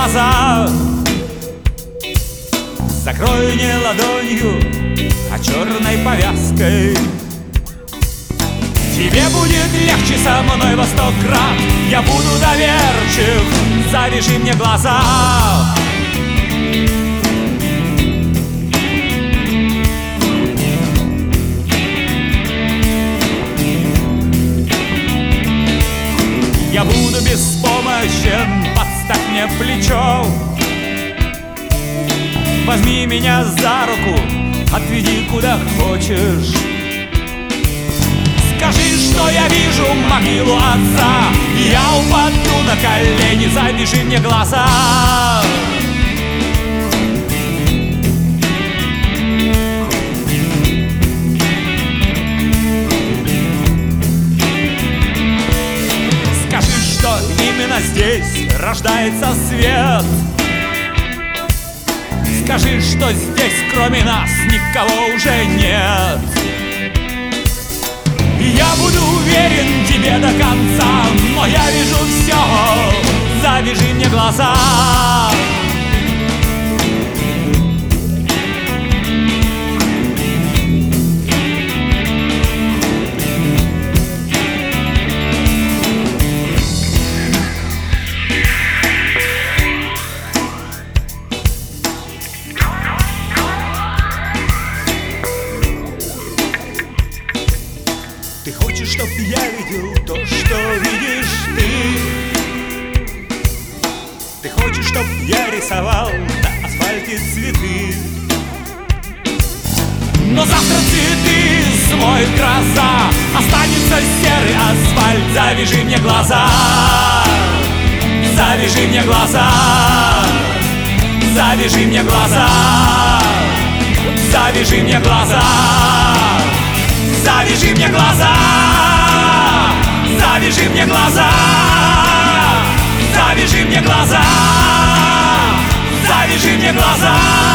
глаза. Закрой не ладонью, а черной повязкой. Тебе будет легче со мной во 100 крат. Я буду доверчив, завяжи мне глаза. Я буду беспомощен, подставь мне плечо. Возьми меня за руку, отведи куда хочешь. Скажи, что я вижу могилу отца. Я упаду на колени, завяжи мне глаза. Скажи, что именно здесь рождается свет. Скажи, что здесь кроме нас никого уже нет. Я буду уверен тебе до конца, но я вижу все, завяжи мне глаза. Ты хочешь, чтоб я видел то, что видишь ты? Ты хочешь, чтоб я рисовал на асфальте цветы? Но завтра цветы смоет гроза, останется серый асфальт. Завяжи мне глаза, завяжи мне глаза, завяжи мне глаза, завяжи мне глаза. Завяжи мне глаза, завяжи мне глаза, завяжи мне глаза, завяжи мне глаза.